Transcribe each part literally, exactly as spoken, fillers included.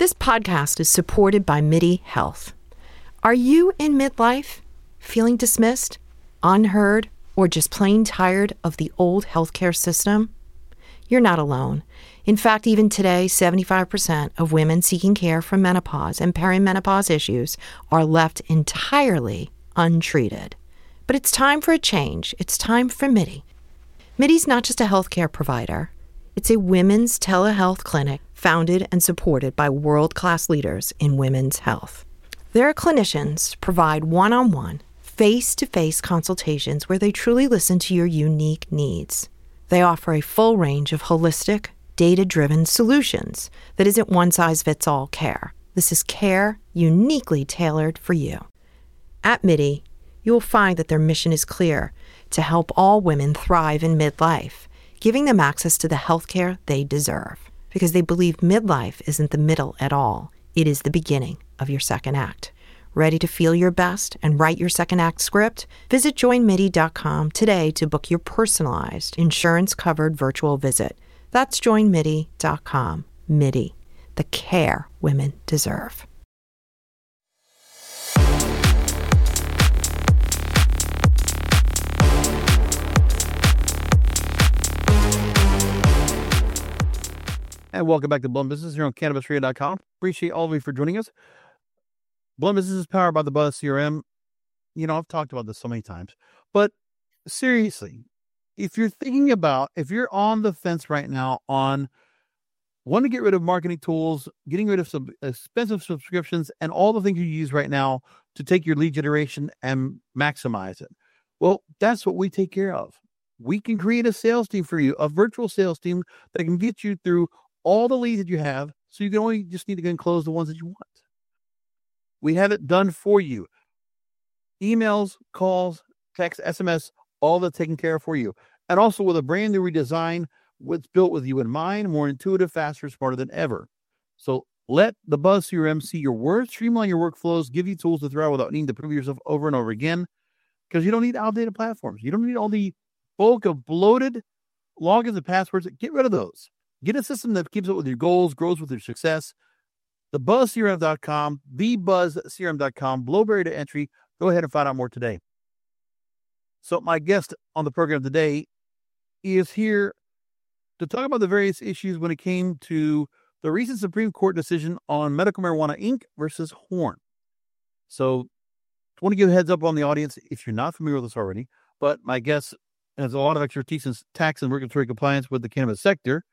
This podcast is supported by MIDI Health. Are you in midlife, feeling dismissed, unheard, or just plain tired of the old healthcare system? You're not alone. In fact, even today, seventy-five percent of women seeking care for menopause and perimenopause issues are left entirely untreated. But it's time for a change. It's time for MIDI. MIDI's not just a healthcare provider. It's a women's telehealth clinic founded and supported by world-class leaders in women's health. Their clinicians provide one-on-one, face-to-face consultations where they truly listen to your unique needs. They offer a full range of holistic, data-driven solutions that isn't one-size-fits-all care. This is care uniquely tailored for you. At MIDI, you will find that their mission is clear: to help all women thrive in midlife, giving them access to the healthcare they deserve. Because they believe midlife isn't the middle at all. It is the beginning of your second act. Ready to feel your best and write your second act script? Visit join midi dot com today to book your personalized, insurance-covered virtual visit. That's join midi dot com. MIDI, the care women deserve. And welcome back to Blunt Business here on Cannabis Radio dot com. Appreciate all of you for joining us. Blunt Business is powered by the Buzz C R M. You know, I've talked about this so many times. But seriously, if you're thinking about, if you're on the fence right now on wanting to get rid of marketing tools, getting rid of some expensive subscriptions, and all the things you use right now to take your lead generation and maximize it, well, that's what we take care of. We can create a sales team for you, a virtual sales team that can get you through all the leads that you have, so you can only just need to go and close the ones that you want. We have it done for you. Emails, calls, text, S M S, all that taken care of for you. And also with a brand new redesign, what's built with you in mind, more intuitive, faster, smarter than ever. So let the Buzz C R M see your worth, streamline your workflows, give you tools to thrive without needing to prove yourself over and over again, because you don't need outdated platforms. You don't need all the bulk of bloated logins and passwords. Get rid of those. Get a system that keeps up with your goals, grows with your success. the buzz c r m dot com, the buzz c r m dot com, low barrier to entry. Go ahead and find out more today. So my guest on the program today is here to talk about the various issues when it came to the recent Supreme Court decision on Medical Marijuana Incorporated versus Horn. So I want to give a heads up on the audience if you're not familiar with this already, but my guest has a lot of expertise in tax and regulatory compliance with the cannabis sector.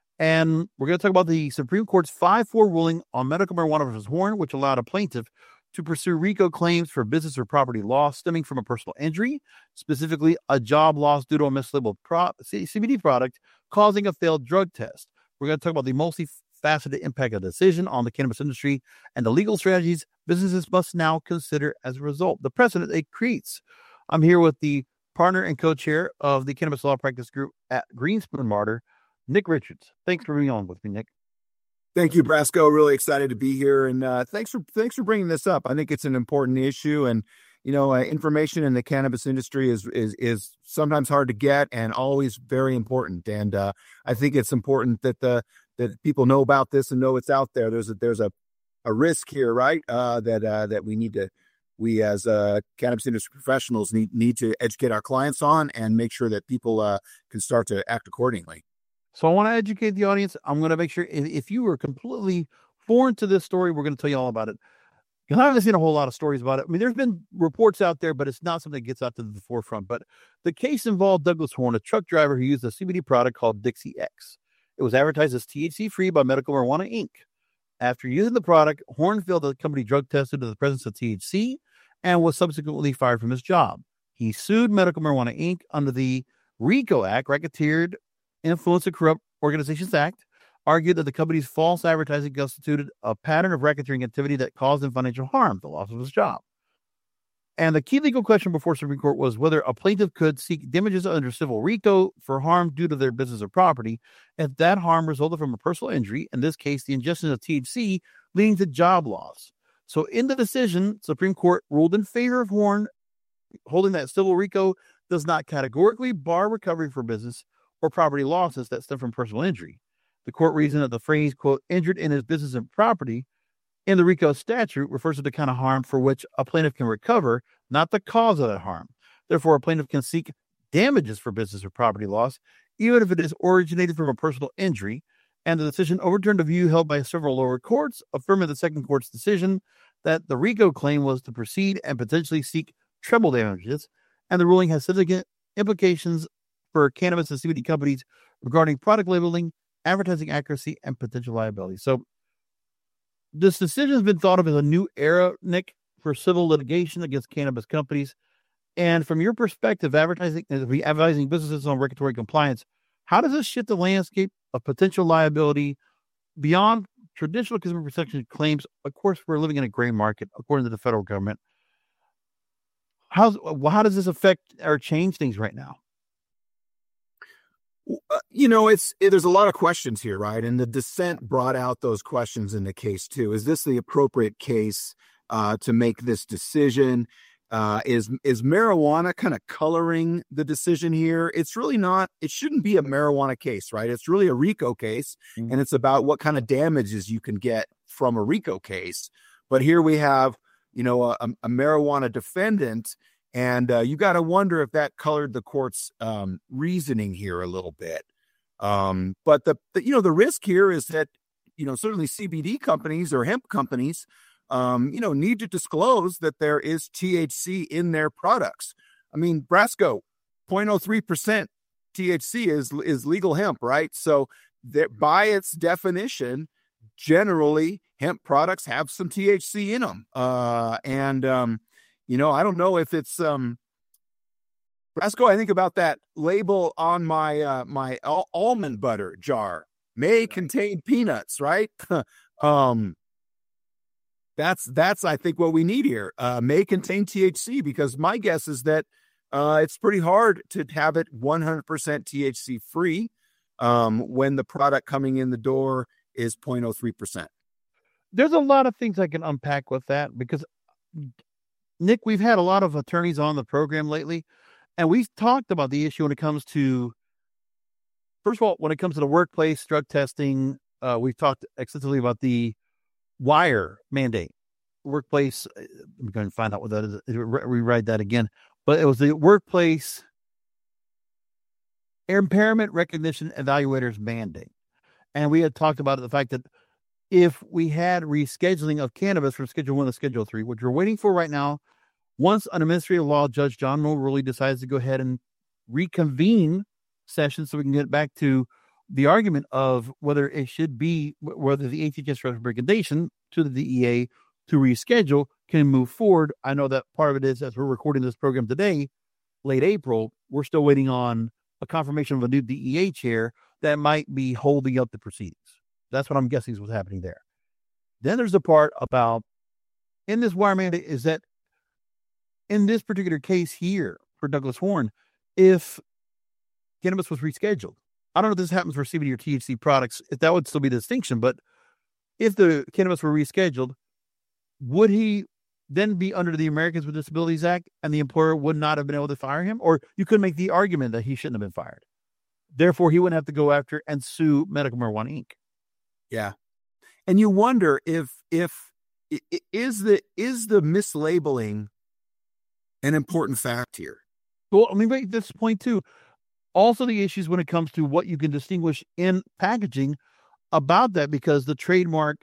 And we're going to talk about the Supreme Court's five four ruling on Medical Marijuana versus Horn, which allowed a plaintiff to pursue RICO claims for business or property loss stemming from a personal injury, specifically a job loss due to a mislabeled pro- C B D product causing a failed drug test. We're going to talk about the multifaceted impact of the decision on the cannabis industry and the legal strategies businesses must now consider as a result, the precedent it creates. I'm here with the partner and co-chair of the Cannabis Law Practice Group at Greenspoon Martyr, Nick Richards. Thanks for being on with me, Nick. Thank you, Brasco. Really excited to be here, and uh, thanks for thanks for bringing this up. I think it's an important issue, and you know, uh, information in the cannabis industry is is is sometimes hard to get, and always very important. And uh, I think it's important that the that people know about this and know it's out there. There's a there's a, a risk here, right? Uh, that uh, that we need to we as uh, cannabis industry professionals need need to educate our clients on and make sure that people uh, can start to act accordingly. So I want to educate the audience. I'm going to make sure if, if you were completely foreign to this story, we're going to tell you all about it. Because I haven't seen a whole lot of stories about it. I mean, there's been reports out there, but it's not something that gets out to the forefront. But the case involved Douglas Horn, a truck driver who used a C B D product called Dixie X. It was advertised as T H C-free by Medical Marijuana Incorporated. After using the product, Horn failed the company drug tested to the presence of T H C and was subsequently fired from his job. He sued Medical Marijuana Incorporated under the RICO Act, Racketeer Influence and Corrupt Organizations Act, argued that the company's false advertising constituted a pattern of racketeering activity that caused him financial harm, the loss of his job. And the key legal question before Supreme Court was whether a plaintiff could seek damages under civil RICO for harm due to their business or property if that harm resulted from a personal injury, in this case, the ingestion of T H C, leading to job loss. So in the decision, Supreme Court ruled in favor of Horn, holding that civil RICO does not categorically bar recovery for business or property losses that stem from personal injury. The court reasoned that the phrase, quote, injured in his business and property in the RICO statute refers to the kind of harm for which a plaintiff can recover, not the cause of that harm. Therefore, a plaintiff can seek damages for business or property loss, even if it is originated from a personal injury, and the decision overturned a view held by several lower courts, affirming the second court's decision that the RICO claim was to proceed and potentially seek treble damages, and the ruling has significant implications for cannabis and C B D companies regarding product labeling, advertising accuracy, and potential liability. So this decision has been thought of as a new era, Nick, for civil litigation against cannabis companies. And from your perspective, advertising advertising businesses on regulatory compliance, how does this shift the landscape of potential liability beyond traditional consumer protection claims? Of course, we're living in a gray market, according to the federal government. How's, how does this affect or change things right now? Uh, you know, it's it, there's a lot of questions here, right? And the dissent brought out those questions in the case too. Is this the appropriate case uh, to make this decision? Uh, is is marijuana kind of coloring the decision here? It's really not. It shouldn't be a marijuana case, right? It's really a RICO case, mm-hmm. and it's about what kind of damages you can get from a RICO case. But here we have, you know, a, a marijuana defendant, and uh, you got to wonder if that colored the court's um, reasoning here a little bit. Um, but the, the you know the risk here is that, you know, certainly C B D companies or hemp companies, Um, you know, need to disclose that there is T H C in their products. I mean, Brasco, zero point zero three percent T H C is is legal hemp, right? So that by its definition, generally hemp products have some T H C in them. Uh, and um, you know, I don't know if it's um, Brasco. I think about that label on my uh, my al- almond butter jar may contain peanuts, right? um. That's, that's I think, what we need here. Uh, may contain T H C, because my guess is that uh, it's pretty hard to have it one hundred percent T H C free um, when the product coming in the door is zero point zero three percent. There's a lot of things I can unpack with that, because, Nick, we've had a lot of attorneys on the program lately, and we've talked about the issue when it comes to, first of all, when it comes to the workplace drug testing. Uh, we've talked extensively about the wire mandate, workplace. I'm going to find out what that is. Rewrite that again. But it was the workplace impairment recognition evaluators mandate. And we had talked about the fact that if we had rescheduling of cannabis from Schedule One to Schedule Three, which we're waiting for right now, once an administrative law judge, John Mulrooney, decides to go ahead and reconvene sessions so we can get back to the argument of whether it should be, whether the H H S recommendation to the D E A to reschedule can move forward. I know that part of it is, as we're recording this program today, late April, we're still waiting on a confirmation of a new D E A chair that might be holding up the proceedings. That's what I'm guessing is what's happening there. Then there's the part about, in this wire mandate, is that in this particular case here for Douglas Horne, if cannabis was rescheduled, I don't know if this happens for C B D or T H C products, if that would still be the distinction, but if the cannabis were rescheduled, would he then be under the Americans with Disabilities Act and the employer would not have been able to fire him? Or you could make the argument that he shouldn't have been fired. Therefore, he wouldn't have to go after and sue Medical Marijuana Incorporated. Yeah. And you wonder if, if, is the, is the mislabeling an important fact here? Well, let me make this point too. Also, the issues when it comes to what you can distinguish in packaging about that, because the trademark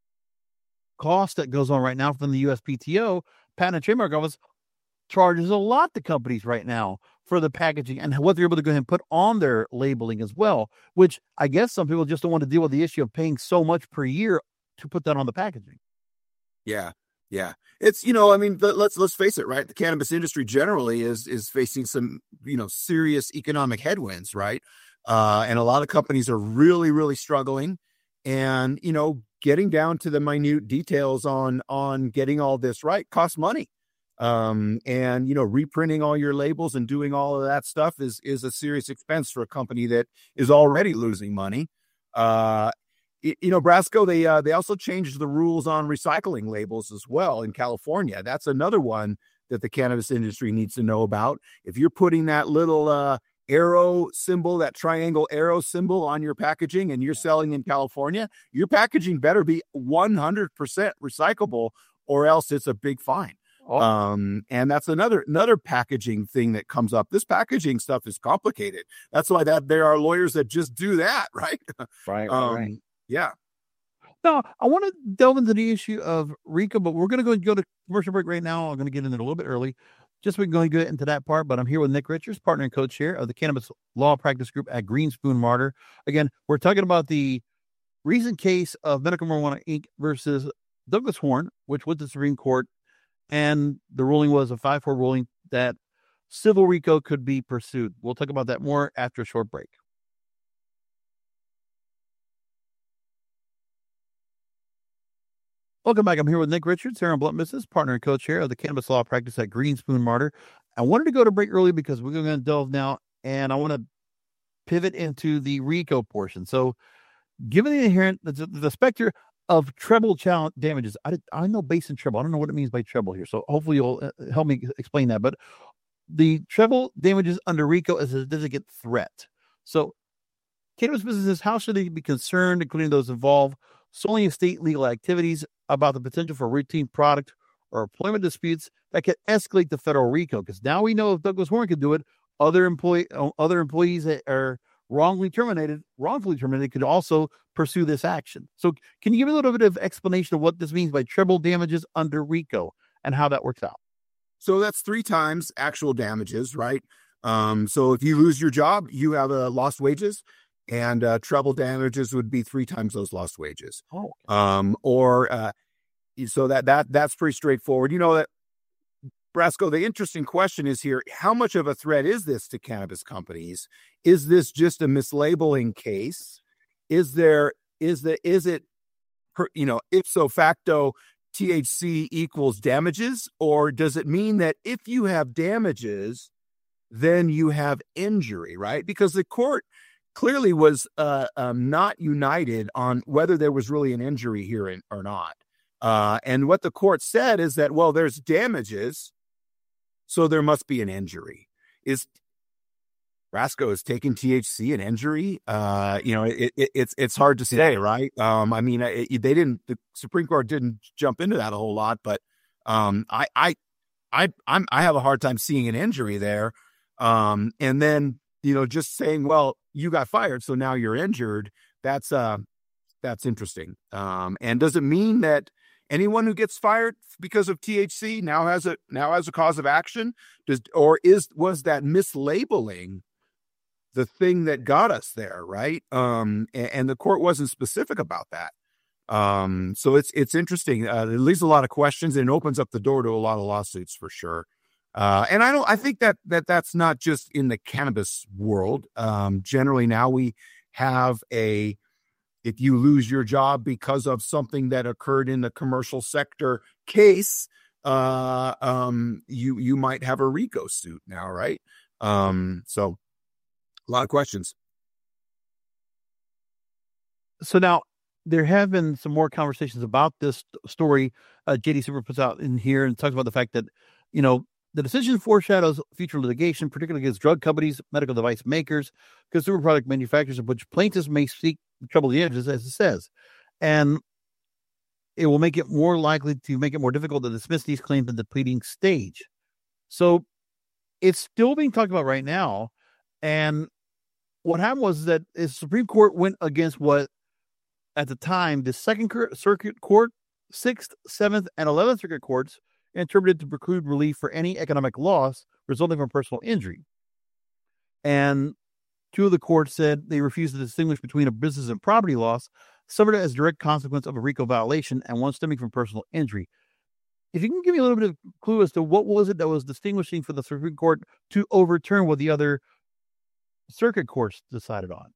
cost that goes on right now from the U S P T O, Patent and Trademark Office, charges a lot to companies right now for the packaging and what they're able to go ahead and put on their labeling as well, which I guess some people just don't want to deal with the issue of paying so much per year to put that on the packaging. Yeah. Yeah. It's, you know, I mean, let's, let's face it, right? The cannabis industry generally is, is facing some, you know, serious economic headwinds, right? Uh, and a lot of companies are really, really struggling, and, you know, getting down to the minute details on, on getting all this right costs money. Um, and, you know, reprinting all your labels and doing all of that stuff is, is a serious expense for a company that is already losing money. Uh, You know, Brasco, they uh, they also changed the rules on recycling labels as well in California. That's another one that the cannabis industry needs to know about. If you're putting that little uh, arrow symbol, that triangle arrow symbol on your packaging, and you're selling in California, your packaging better be one hundred percent recyclable, or else it's a big fine. Oh. Um, and that's another another packaging thing that comes up. This packaging stuff is complicated. That's why that there are lawyers that just do that, right? Right, um, right. Yeah. Now, I want to delve into the issue of RICO, but we're going to go go to commercial break right now. I'm going to get into it a little bit early. Just we're going to get into that part, but I'm here with Nick Richards, partner and co-chair of the Cannabis Law Practice Group at Greenspoon Marder. Again, we're talking about the recent case of Medical Marijuana Incorporated versus Douglas Horne, which went to the Supreme Court, and the ruling was a five four ruling that civil RICO could be pursued. We'll talk about that more after a short break. Welcome back. I'm here with Nick Richards, here on Blunt Business, partner and co-chair of the Cannabis Law Practice at Greenspoon Marder. I wanted to go to break early because we're going to delve now, and I want to pivot into the RICO portion. So, given the inherent, the, the specter of treble challenge damages, I, I know base and treble. I don't know what it means by treble here, so hopefully you'll help me explain that. But the treble damages under RICO is a significant threat. So, cannabis businesses, how should they be concerned, including those involved solely in state legal activities, about the potential for routine product or employment disputes that could escalate the federal RICO? Because now we know if Douglas Horne can do it, other employee, other employees that are wrongly terminated, wrongfully terminated, could also pursue this action. So, can you give me a little bit of explanation of what this means by treble damages under RICO and how that works out? So that's three times actual damages, right? Um, so if you lose your job, you have a uh, lost wages. And uh, treble damages would be three times those lost wages. Oh, okay. um, or uh, so that that that's pretty straightforward. You know that, Brasco. The interesting question is here: how much of a threat is this to cannabis companies? Is this just a mislabeling case? Is there is the is it you know ipso facto T H C equals damages, or does it mean that if you have damages, then you have injury, right? Because the court clearly was uh, um, not united on whether there was really an injury here in, or not. Uh, and what the court said is that, well, there's damages, so there must be an injury. Is Brasco is taking T H C an injury? Uh, you know, it, it, it's it's hard to say, right? Um, I mean, it, they didn't. The Supreme Court didn't jump into that a whole lot, but um, I I I I'm, I have a hard time seeing an injury there. Um, and then you know, just saying, well, you got fired, so now you're injured. That's uh, that's interesting. Um, and does it mean that anyone who gets fired because of T H C now has a now has a cause of action? Does or is was that mislabeling the thing that got us there, right? Um, and, and the court wasn't specific about that. Um, so it's it's interesting. Uh, it leaves a lot of questions and it opens up the door to a lot of lawsuits for sure. Uh, and I don't, I think that, that that's not just in the cannabis world. Um, generally now we have a, if you lose your job because of something that occurred in the commercial sector case, uh, um, you, you might have a RICO suit now, right? Um, so a lot of questions. So now there have been some more conversations about this story. Uh, J D Super puts out in here and talks about the fact that, you know, the decision foreshadows future litigation, particularly against drug companies, medical device makers, consumer product manufacturers, of which plaintiffs may seek treble damages, as it says. And it will make it more likely to make it more difficult to dismiss these claims at the pleading stage. So it's still being talked about right now. And what happened was that the Supreme Court went against what, at the time, the Second Circuit Court, Sixth, Seventh, and Eleventh Circuit Courts interpreted to preclude relief for any economic loss resulting from personal injury. And two of the courts said they refused to distinguish between a business and property loss suffered as a direct consequence of a RICO violation and one stemming from personal injury. If you can give me a little bit of clue as to what was it that was distinguishing for the Supreme Court to overturn what the other circuit courts decided on.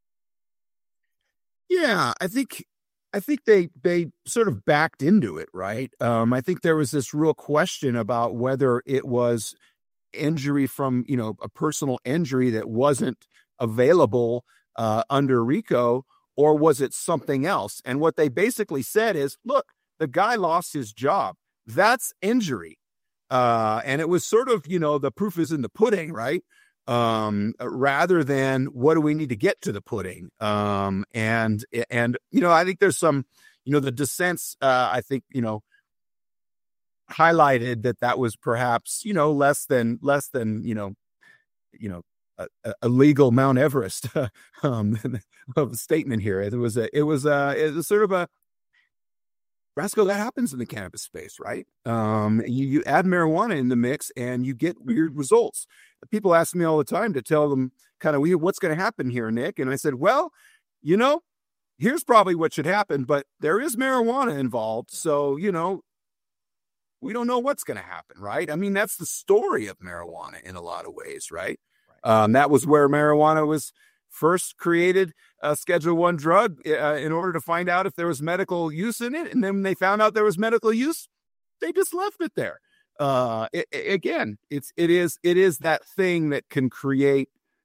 Yeah, I think I think they they sort of backed into it, right? Um, I think there was this real question about whether it was injury from, you know, a personal injury that wasn't available uh, under RICO, or was it something else? And what they basically said is, look, the guy lost his job. That's injury. Uh, and it was sort of, you know, the proof is in the pudding, right? um, rather than what do we need to get to the pudding. Um, and, and, you know, I think there's some, you know, the dissents, uh, I think, you know, highlighted that that was perhaps, you know, less than, less than, you know, you know, a, a legal Mount Everest, um, of a statement here. It was a, it was a, it was sort of a, Brasco, that happens in the cannabis space, right? Um, you, you add marijuana in the mix and you get weird results. People ask me all the time to tell them kind of what's going to happen here, Nick. And I said, well, you know, here's probably what should happen, but there is marijuana involved. So, you know, we don't know what's going to happen, right? I mean, that's the story of marijuana in a lot of ways, right? right. Um, that was where marijuana was first created, a Schedule One drug, uh, in order to find out if there was medical use in it. And then when they found out there was medical use, they just left it there. Uh, it, it, again, it's, it is, it is that thing that can create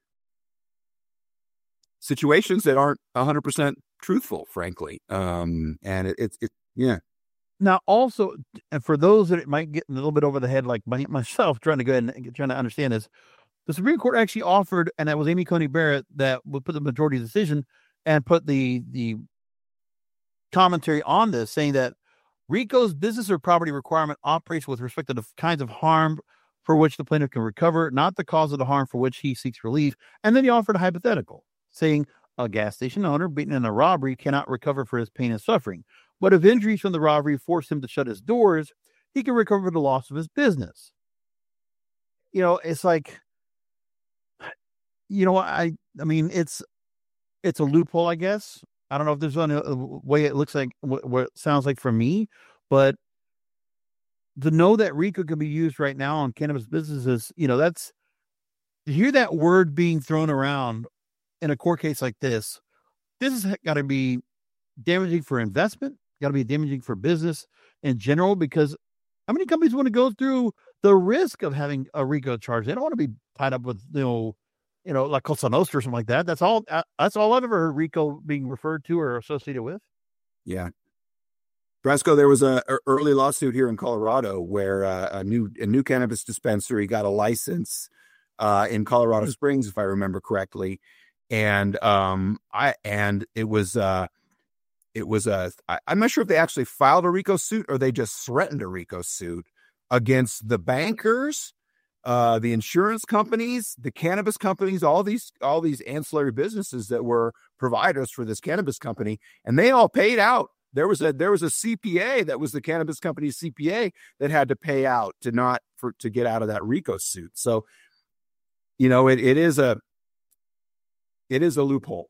situations that aren't a hundred percent truthful, frankly. Um, and it, it's, it, yeah. Now, also, and for those that it might get a little bit over the head, like my, myself, trying to go ahead and trying to understand this, the Supreme Court actually offered, and that was Amy Coney Barrett that would put the majority decision and put the the commentary on this, saying that RICO's business or property requirement operates with respect to the kinds of harm for which the plaintiff can recover, not the cause of the harm for which he seeks relief. And then he offered a hypothetical, saying a gas station owner beaten in a robbery cannot recover for his pain and suffering. But if injuries from the robbery force him to shut his doors, he can recover for the loss of his business. You know, it's like, you know, I, I mean, it's, it's a loophole, I guess. I don't know if there's any a way it looks like, what, what it sounds like for me, but to know that RICO can be used right now on cannabis businesses, you know, that's, to hear that word being thrown around in a court case like this, this has got to be damaging for investment, got to be damaging for business in general, because how many companies want to go through the risk of having a RICO charge? They don't want to be tied up with, you know, you know, like Cosa Nostra or something like that. That's all, uh, that's all I've ever heard RICO being referred to or associated with. Yeah. Brasco, there was a, a early lawsuit here in Colorado where uh, a new, a new cannabis dispensary got a license uh, in Colorado Springs, if I remember correctly. And um, I, and it was, uh, it was a, I, I'm not sure if they actually filed a RICO suit or they just threatened a RICO suit against the bankers, Uh, the insurance companies, the cannabis companies, all these, all these ancillary businesses that were providers for this cannabis company, and they all paid out. There was a, there was a C P A that was the cannabis company's C P A that had to pay out to not for, to get out of that RICO suit. So, you know, it, it is a, it is a loophole.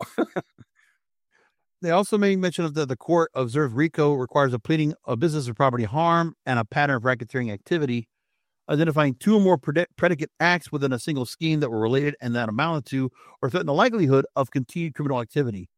They also made mention of the, the court observed RICO requires a pleading of business or property harm and a pattern of racketeering activity, identifying two or more predicate acts within a single scheme that were related and that amounted to or threatened the likelihood of continued criminal activity.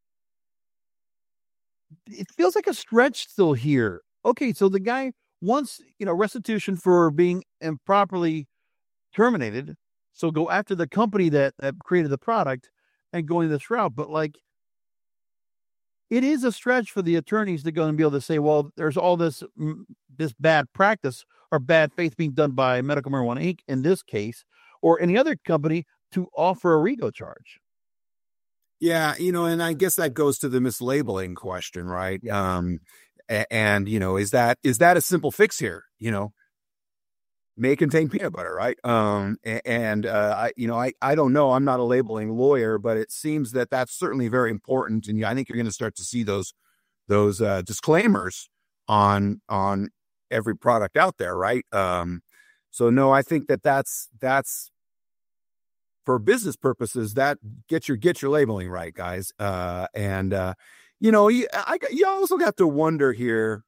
It feels like a stretch still here. Okay, so the guy wants, you know, restitution for being improperly terminated, so go after the company that, that created the product and going this route. But like, it is a stretch for the attorneys to go and be able to say, well, there's all this, this bad practice or bad faith being done by Medical Marijuana Incorporated in this case, or any other company to offer a RICO charge. Yeah. You know, and I guess that goes to the mislabeling question, right? Um, and, you know, is that, is that a simple fix here? You know, may contain peanut butter, right? Um, and, uh, I, you know, I, I don't know, I'm not a labeling lawyer, but it seems that that's certainly very important. And I think you're going to start to see those, those, uh, disclaimers on, on every product out there. Right. Um, so no, I think that that's, that's for business purposes, that get your, get your labeling right, guys. Uh, and, uh, you know, you, I, you also got to wonder here,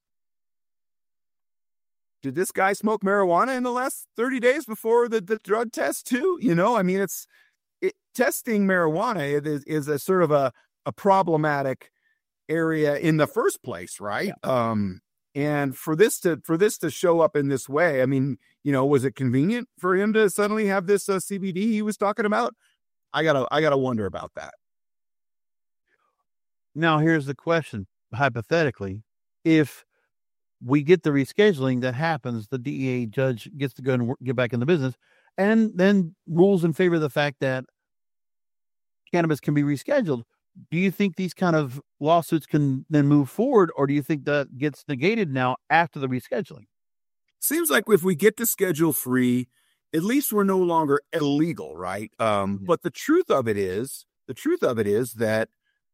did this guy smoke marijuana in the last thirty days before the, the drug test too? You know, I mean, it's it, testing marijuana is, is a sort of a, a problematic area in the first place. Right. Yeah. Um, and for this to, for this to show up in this way, I mean, you know, was it convenient for him to suddenly have this uh, C B D he was talking about? I gotta, I gotta wonder about that. Now, here's the question. Hypothetically, if we get the rescheduling that happens, the D E A judge gets to go and get back in the business, and then rules in favor of the fact that cannabis can be rescheduled. Do you think these kind of lawsuits can then move forward, or do you think that gets negated now after the rescheduling? Seems like if we get to Schedule three, at least we're no longer illegal, right? Um, Yeah. But the truth of it is, the truth of it is that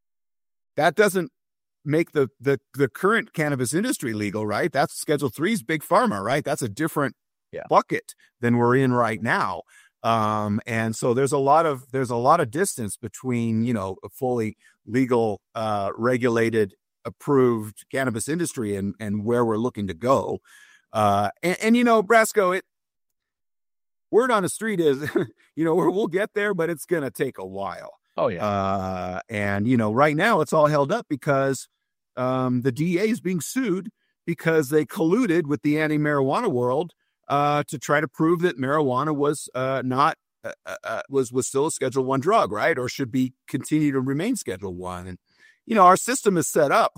that doesn't make the the the current cannabis industry legal, right? That's Schedule three's big pharma, right? That's a different Yeah. bucket than we're in right now. Um, and so there's a lot of there's a lot of distance between, you know, a fully legal, uh, regulated, approved cannabis industry and and where we're looking to go. Uh, and, and you know, Brasco, it word on the street is, you know, we'll get there, but it's gonna take a while. Oh yeah. Uh, and you know, right now it's all held up because um, the D A is being sued because they colluded with the anti-marijuana world uh, to try to prove that marijuana was uh, not uh, uh, was was still a Schedule One drug, right, or should be continue to remain Schedule One. And you know, our system is set up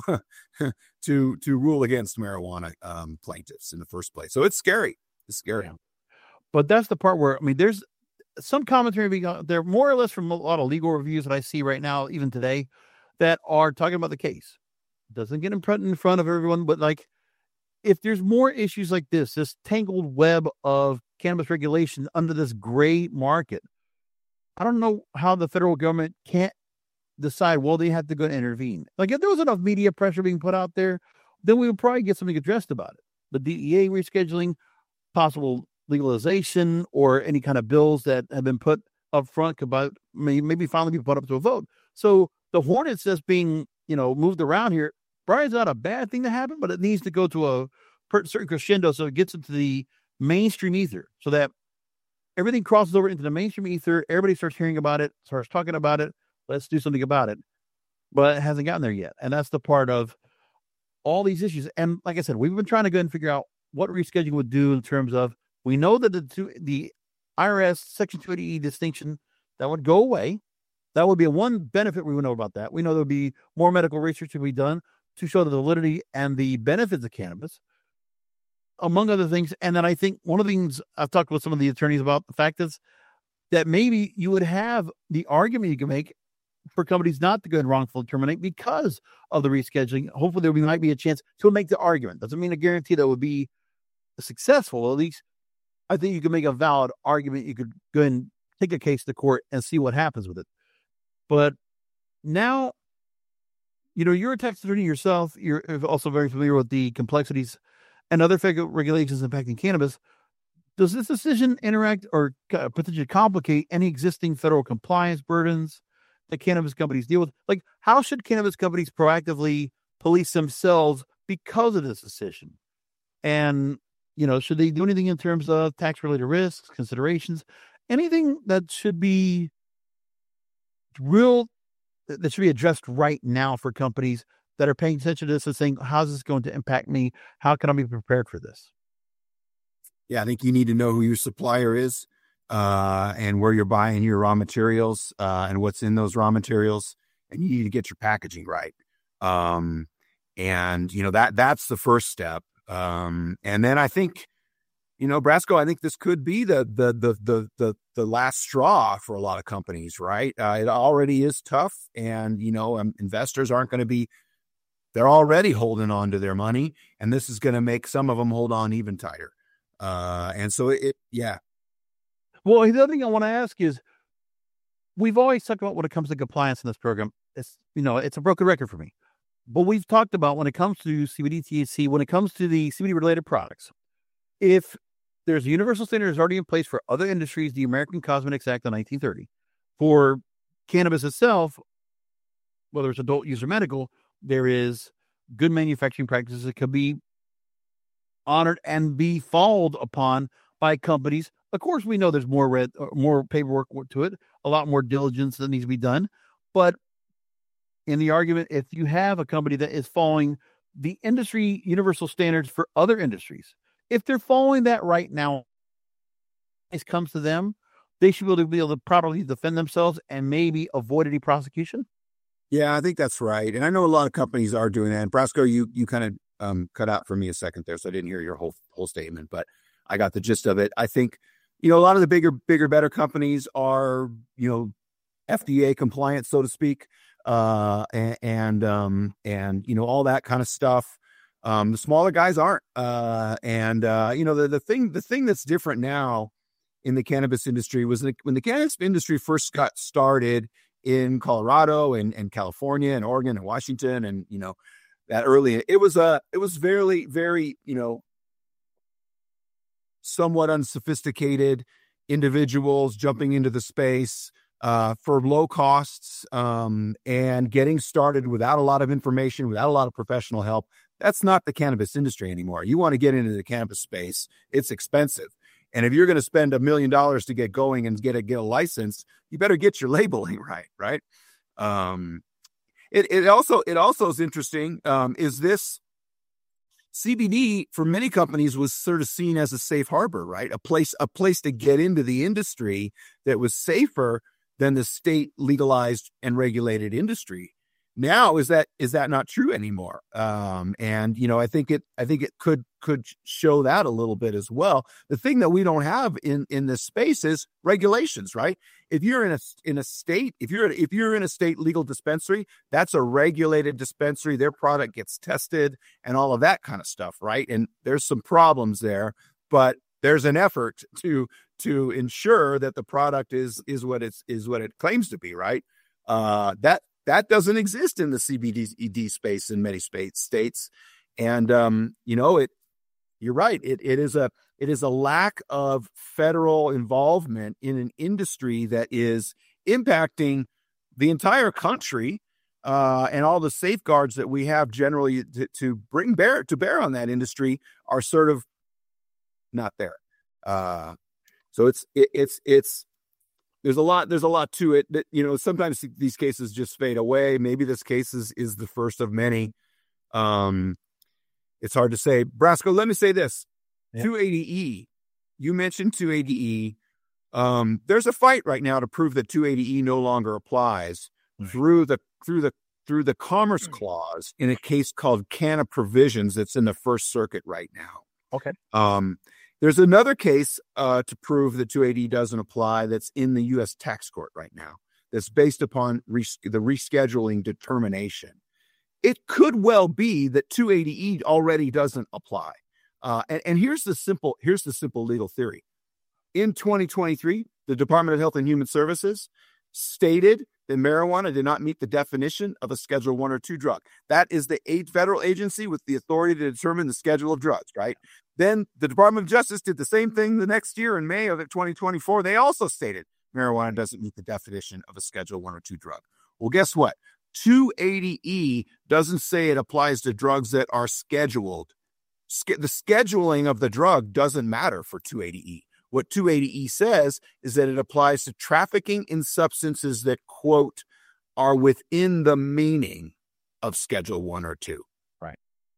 to to rule against marijuana um, plaintiffs in the first place. So it's scary. It's scary. Yeah. But that's the part where, I mean, there's some commentary being out there, more or less from a lot of legal reviews that I see right now, even today, that are talking about the case. Doesn't get in front in front of everyone, but like, if there's more issues like this, this tangled web of cannabis regulation under this gray market, I don't know how the federal government can't decide, well, they have to go and intervene. Like, if there was enough media pressure being put out there, then we would probably get something addressed about it. The D E A rescheduling, possible legalization, or any kind of bills that have been put up front about may, maybe finally be put up to a vote. So the hornets that's being, you know, moved around here, probably is not a bad thing to happen, but it needs to go to a certain crescendo so it gets into the mainstream ether, so that everything crosses over into the mainstream ether. Everybody starts hearing about it, starts talking about it. Let's do something about it. But it hasn't gotten there yet. And that's the part of all these issues. And like I said, we've been trying to go and figure out what rescheduling would do in terms of, we know that the two, the I R S Section two eighty E distinction, that would go away. That would be a one benefit we would know about that. We know there would be more medical research to be done to show the validity and the benefits of cannabis, among other things. And then I think one of the things I've talked with some of the attorneys about, the fact is that maybe you would have the argument you can make for companies not to go and wrongfully terminate because of the rescheduling. Hopefully there might be a chance to make the argument. Doesn't mean a guarantee that would be successful. At least I think you can make a valid argument. You could go and take a case to court and see what happens with it. But now, you know, you're a tax attorney yourself. You're also very familiar with the complexities and other federal regulations impacting cannabis. Does this decision interact or potentially complicate any existing federal compliance burdens that cannabis companies deal with? Like, how should cannabis companies proactively police themselves because of this decision? And, you know, should they do anything in terms of tax-related risks, considerations, anything that should be real, that should be addressed right now for companies that are paying attention to this and saying, how's this going to impact me? How can I be prepared for this? Yeah, I think you need to know who your supplier is uh, and where you're buying your raw materials uh, and what's in those raw materials. And you need to get your packaging right. Um, and, you know, that that's the first step. Um, and then I think, you know, Brasco, I think this could be the the the the the, the last straw for a lot of companies, right? Uh, it already is tough. And, you know, um, investors aren't going to be, they're already holding on to their money. And this is going to make some of them hold on even tighter. Uh, and so it, yeah. Well, the other thing I want to ask is, we've always talked about when it comes to compliance in this program, it's, you know, it's a broken record for me, but we've talked about when it comes to C B D, T H C, when it comes to the C B D related products, if there's a universal standard that's already in place for other industries, the American Cosmetics Act of nineteen thirty, for cannabis itself, whether it's adult use or medical, there is good manufacturing practices that could be honored and be followed upon by companies. Of course, we know there's more red, more paperwork to it, a lot more diligence that needs to be done. But in the argument, if you have a company that is following the industry universal standards for other industries, if they're following that right now, it comes to them, they should be able to, be able to properly defend themselves and maybe avoid any prosecution. Yeah, I think that's right. And I know a lot of companies are doing that. And Brasco, you you kind of um, cut out for me a second there, so I didn't hear your whole whole statement, but I got the gist of it. I think you know, a lot of the bigger, bigger, better companies are, you know, F D A compliant, so to speak, uh, and, and, um, and, you know, all that kind of stuff. Um, the smaller guys aren't. Uh, and, uh, you know, the, the thing, the thing that's different now in the cannabis industry was that when the cannabis industry first got started in Colorado and, and California and Oregon and Washington, and, you know, that early, it was, uh, it was very, very, you know, somewhat unsophisticated individuals jumping into the space, uh, for low costs, um, and getting started without a lot of information, without a lot of professional help. That's not the cannabis industry anymore. You want to get into the cannabis space, it's expensive. And if you're going to spend a million dollars to get going and get a, get a license, you better get your labeling right, right? Um, it, it also, it also is interesting, um, is this C B D for many companies was sort of seen as a safe harbor, right? A place, a place to get into the industry that was safer than the state legalized and regulated industry. Now, is that, is that not true anymore? Um, and, you know, I think it, I think it could, could show that a little bit as well. The thing that we don't have in, in this space is regulations, right? If you're in a, in a state, if you're, if you're in a state legal dispensary, that's a regulated dispensary. Their product gets tested and all of that kind of stuff, right? And there's some problems there, but there's an effort to, to ensure that the product is, is what it's, is what it claims to be, right? Uh, that, That doesn't exist in the C B D space in many states. And, um, you know, it, you're right. It, it is a, it is a lack of federal involvement in an industry that is impacting the entire country, uh, and all the safeguards that we have generally to, to bring bear to bear on that industry are sort of not there. Uh, so it's, it, it's, it's, There's a lot, there's a lot to it that, you know, sometimes these cases just fade away. Maybe this case is, is the first of many. Um, it's hard to say. Brasco, let me say this. Yep. two eighty E, you mentioned two eighty E. Um, there's a fight right now to prove that two eighty E no longer applies mm-hmm. through the, through the, through the Commerce Clause in a case called Canna Provisions that's in the First Circuit right now. Okay. Um, There's another case uh, to prove that two eighty doesn't apply that's in the U S tax court right now that's based upon res- the rescheduling determination. It could well be that two eighty E already doesn't apply. Uh, and, and here's the simple here's the simple legal theory. In twenty twenty-three, the Department of Health and Human Services stated that marijuana did not meet the definition of a Schedule One or Two drug. That is the eighth federal agency with the authority to determine the schedule of drugs, right? Then the Department of Justice did the same thing the next year in May of twenty twenty-four. They also stated marijuana doesn't meet the definition of a Schedule One or Two drug. Well, guess what? two eighty E doesn't say it applies to drugs that are scheduled. Sch- the scheduling of the drug doesn't matter for two eighty E. What two eighty E says is that it applies to trafficking in substances that, quote, are within the meaning of Schedule One or Two. Right.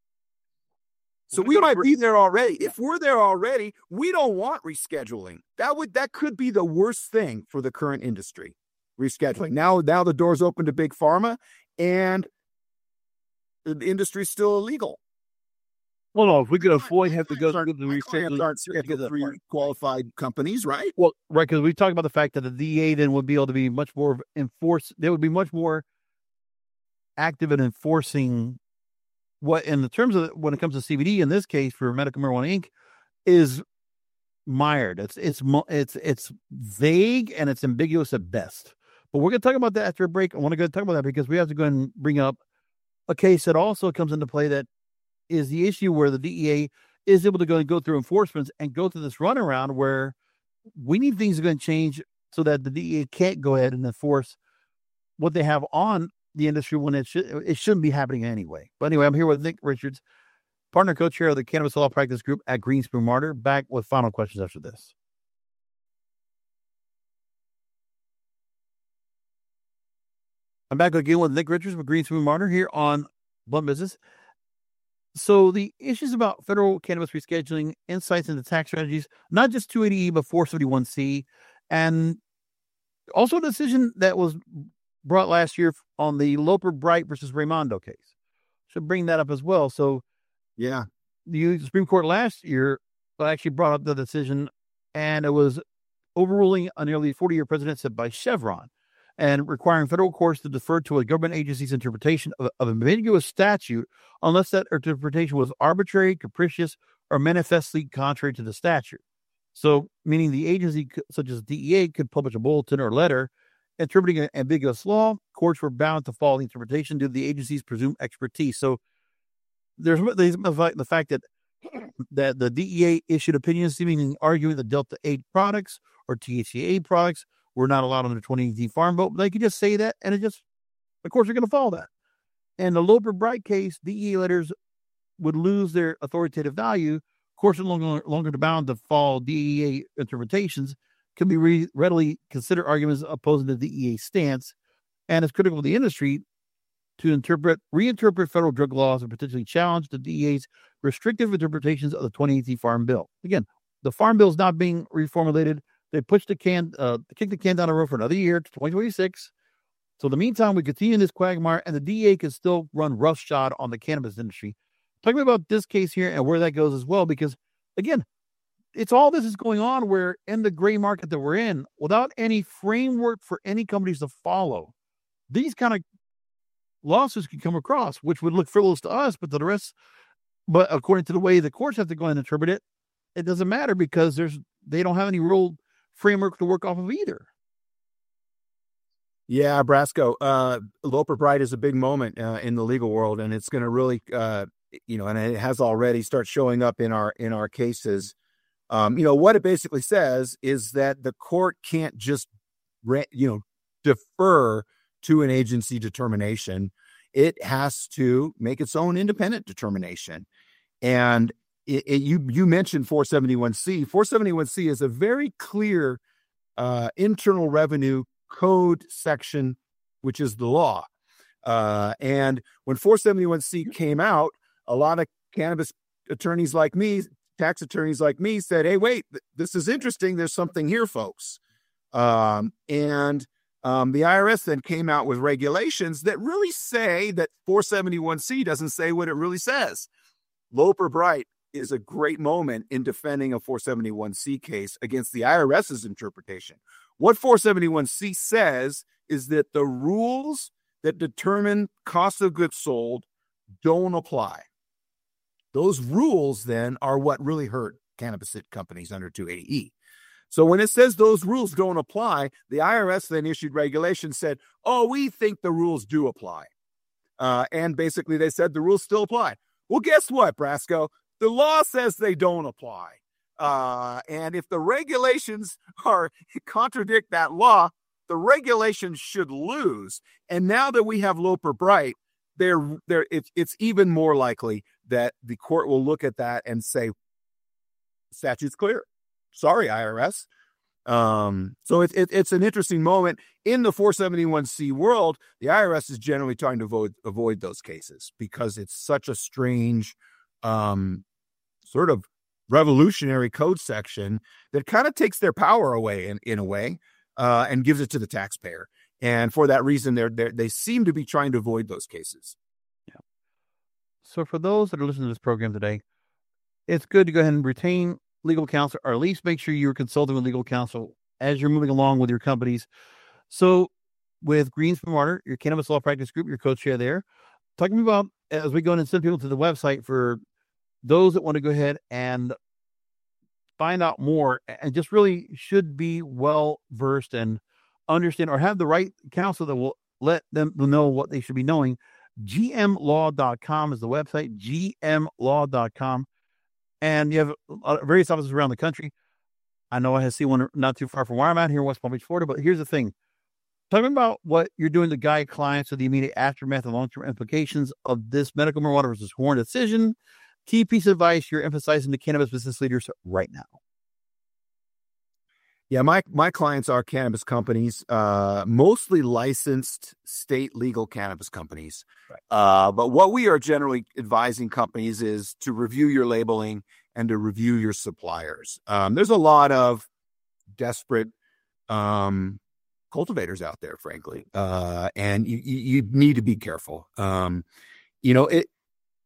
So we might be there already. If we're there already, we don't want rescheduling. That would that could be the worst thing for the current industry. Rescheduling. Now, now the door's open to big pharma, and the industry's still illegal. Well, no, if we could avoid have to go through the rescheduling, aren't Schedule Three qualified companies, right? Well, right, because we talked about the fact that the D E A then would be able to be much more enforced. They would be much more active in enforcing what, in the terms of when it comes to C B D, in this case for Medical Marijuana Incorporated, is mired. It's it's it's it's vague and it's ambiguous at best. But we're going to talk about that after a break. I want to go talk about that because we have to go and bring up a case that also comes into play that is the issue where the D E A is able to go and go through enforcement and go through this runaround where we need things to go and change so that the D E A can't go ahead and enforce what they have on the industry when it should it shouldn't be happening anyway. But anyway, I'm here with Nick Richards, partner co-chair of the Cannabis Law Practice Group at Greenspoon Martyr, back with final questions after this. I'm back again with Nick Richards with Greenspoon Martyr here on Blunt Business. So the issues about federal cannabis rescheduling, insights into tax strategies, not just two eighty E, but four seventy-one C, and also a decision that was brought last year on the Loper Bright versus Raimondo case. Should bring that up as well. So yeah, the Supreme Court last year actually brought up the decision, and it was overruling a nearly forty-year precedent set by Chevron and requiring federal courts to defer to a government agency's interpretation of, of an ambiguous statute unless that interpretation was arbitrary, capricious, or manifestly contrary to the statute. So, meaning the agency, such as D E A, could publish a bulletin or letter interpreting an ambiguous law. Courts were bound to follow the interpretation due to the agency's presumed expertise. So, there's the fact that that the D E A issued opinions seemingly arguing that Delta eight products or T H C A products were not allowed under twenty eighteen Farm Bill. They could just say that, and it just, of course, they're going to follow that. And the Loper-Bright case, D E A letters would lose their authoritative value. Courts are longer, longer bound to follow D E A interpretations, can be re- readily consider arguments opposing the D E A stance, and it's critical to the industry to interpret, reinterpret federal drug laws and potentially challenge the D E A's restrictive interpretations of the twenty eighteen Farm Bill. Again, the Farm Bill is not being reformulated. They pushed the can, uh, kicked the can down the road for another year to twenty twenty-six. So in the meantime, we continue in this quagmire, and the D E A can still run roughshod on the cannabis industry. Talking about this case here and where that goes as well, because again, it's all this is going on where in the gray market that we're in, without any framework for any companies to follow, these kind of lawsuits can come across, which would look frivolous to us, but to the rest, but according to the way the courts have to go and interpret it, it doesn't matter because there's they don't have any real framework to work off of either. Yeah, Brasco, uh, Loper-Bright is a big moment uh, in the legal world, and it's going to really, uh, you know, and it has already start showing up in our in our cases. Um, you know, what it basically says is that the court can't just, re- you know, defer to an agency determination. It has to make its own independent determination. And it, it, you you mentioned four seventy-one C. four seventy-one C is a very clear uh, internal revenue code section, which is the law. Uh, and when four seventy-one C came out, a lot of cannabis attorneys like me, tax attorneys like me said, hey, wait, th- this is interesting. There's something here, folks. Um, and um, the I R S then came out with regulations that really say that four seventy-one C doesn't say what it really says. Loper-Bright is a great moment in defending a four seventy-one C case against the I R S's interpretation. What four seventy-one C says is that the rules that determine cost of goods sold don't apply. Those rules then are what really hurt cannabis companies under two eighty E. So when it says those rules don't apply, the I R S then issued regulations, said, oh, we think the rules do apply. Uh, and basically they said the rules still apply. Well, guess what, Brasco? The law says they don't apply. Uh, and if the regulations are contradict that law, the regulations should lose. And now that we have Loper-Bright, they're, they're, it's, it's even more likely that the court will look at that and say, statute's clear. Sorry, I R S. Um, so it, it, it's an interesting moment in the four seventy-one C world. The I R S is generally trying to avoid, avoid those cases because it's such a strange, um, sort of revolutionary code section that kind of takes their power away in, in a way, uh, and gives it to the taxpayer. And for that reason, they're, they're, they seem to be trying to avoid those cases. Yeah. So for those that are listening to this program today, it's good to go ahead and retain legal counsel, or at least make sure you're consulting with legal counsel as you're moving along with your companies. So with Greens for Martyr, your cannabis law practice group, your co-chair there, talking about as we go in and send people to the website for those that want to go ahead and find out more and just really should be well versed and understand or have the right counsel that will let them know what they should be knowing. G M law dot com is the website, G M law dot com. And you have various offices around the country. I know I have seen one not too far from where I'm at here in West Palm Beach, Florida. But here's the thing. Talking about what you're doing to guide clients with the immediate aftermath and long-term implications of this medical marijuana versus Horn decision. Key piece of advice you're emphasizing to cannabis business leaders right now. Yeah, my, my clients are cannabis companies, uh, mostly licensed state legal cannabis companies. Right. Uh, but what we are generally advising companies is to review your labeling and to review your suppliers. Um, there's a lot of desperate um, cultivators out there, frankly, uh, and you, you, you need to be careful. Um, you know, it.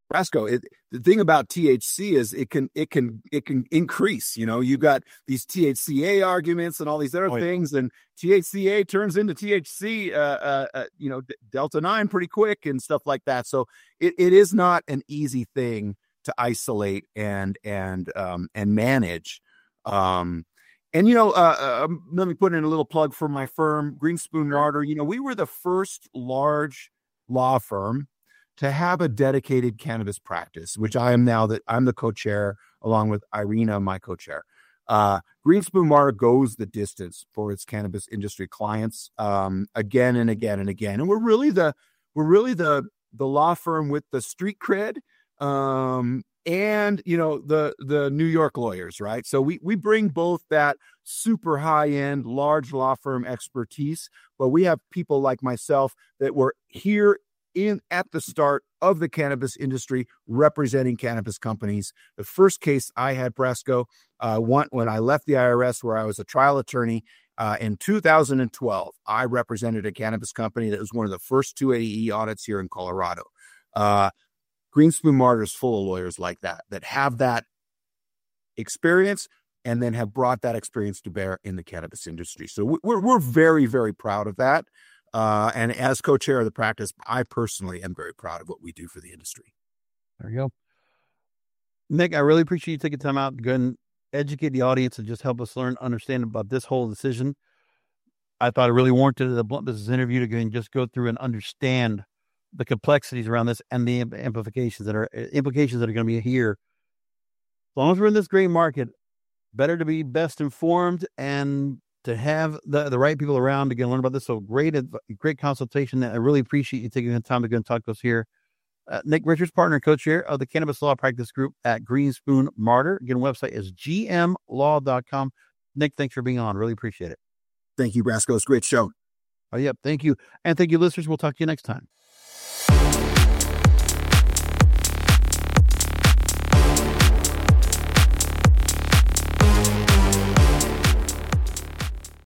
Brasco, it, the thing about T H C is it can it can it can increase. You know, you got these T H C A arguments and all these other oh, things, yeah. and T H C A turns into T H C, uh, uh, uh, you know, d- delta nine pretty quick and stuff like that. So it, it is not an easy thing to isolate and and um, and manage. Um, and you know, uh, uh, let me put in a little plug for my firm, Greenspoon Marder. You know, we were the first large law firm to have a dedicated cannabis practice, which I am now that I'm the co-chair along with Irina, my co-chair. Uh, Greenspoon Marder goes the distance for its cannabis industry clients, um, again and again and again. And we're really the, we're really the, the law firm with the street cred, um, and, you know, the, the New York lawyers, right? So we, we bring both that super high end, large law firm expertise, but we have people like myself that were here in at the start of the cannabis industry, representing cannabis companies. The first case I had, Brasco, uh, one, when I left the I R S, where I was a trial attorney uh, in two thousand twelve, I represented a cannabis company that was one of the first two eighty E audits here in Colorado. Uh, Greenspoon Marder is full of lawyers like that, that have that experience and then have brought that experience to bear in the cannabis industry. So we're we're very, very proud of that. Uh, and as co-chair of the practice, I personally am very proud of what we do for the industry. There you go. Nick, I really appreciate you taking time out to go and educate the audience and just help us learn, understand about this whole decision. I thought it really warranted the Blunt Business interview to go and just go through and understand the complexities around this and the implications that are implications that are going to be here. As long as we're in this great market, better to be best informed and to have the, the right people around to get learn about this. So great, great consultation. I really appreciate you taking the time to go and talk to us here. Uh, Nick Richards, partner and co-chair of the Cannabis Law Practice Group at Greenspoon Marder. Again, website is g m law dot com. Nick, thanks for being on. Really appreciate it. Thank you, Brasco. It's a great show. Oh, yep. Thank you. And thank you, listeners. We'll talk to you next time.